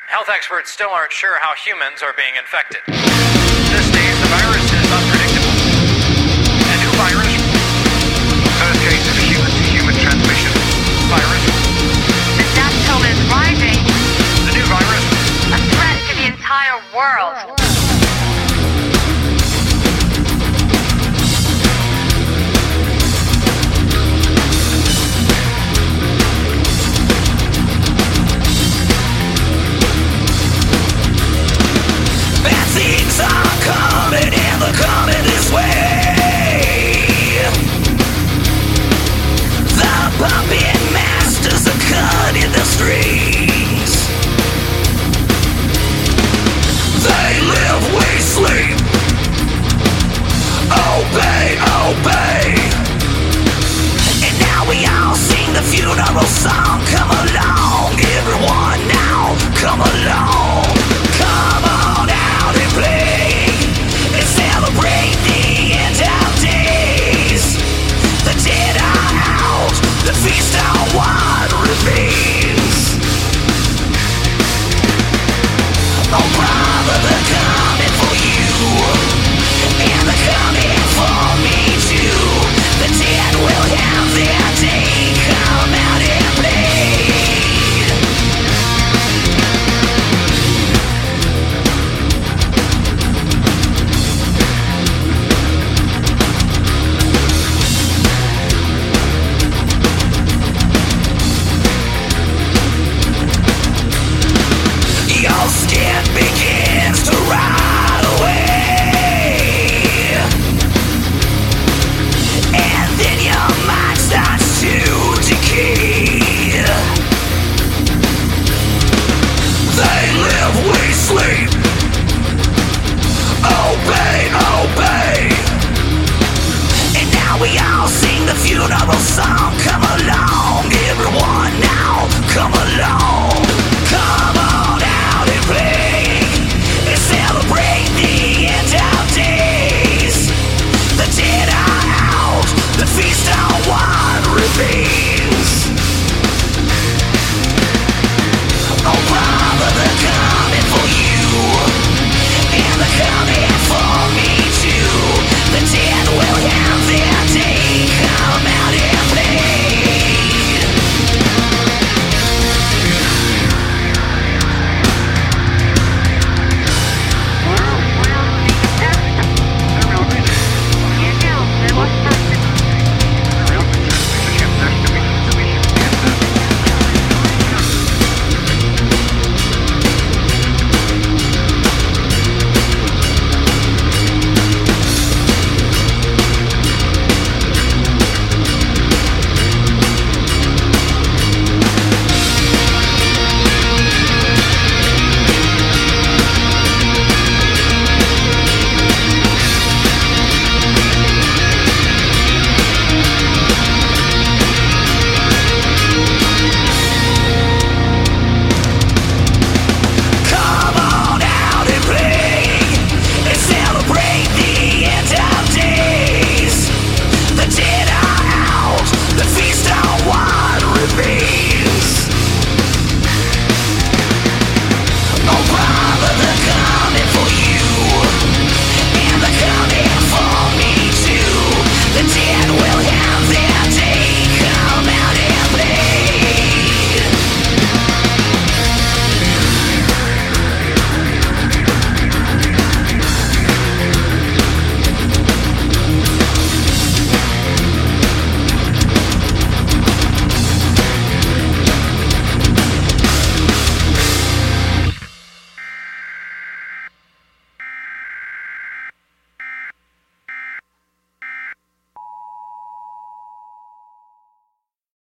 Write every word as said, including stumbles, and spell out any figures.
Health experts still aren't sure how humans are being infected. This stage, the virus is unpredictable. A new virus. First case of human-to-human transmission. Virus. The death toll is rising. The new virus. A threat to the entire world. Bad things are coming and they're coming this way. The puppet masters are cutting the strings. They live, we sleep. Obey, obey. And now we all sing the funeral song. Come along, everyone now. Come along. Come on out and play. And celebrate the end of days. The dead are out. The feast on what remains. Oh brother, they're coming for you. And they're coming for me too. The dead will have their day. Come out and play. Your skin begins to rot away. And then your mind starts to decay. They live, we sleep. Obey, obey. And now we all sing the funeral song. Come along, everyone now. Come along.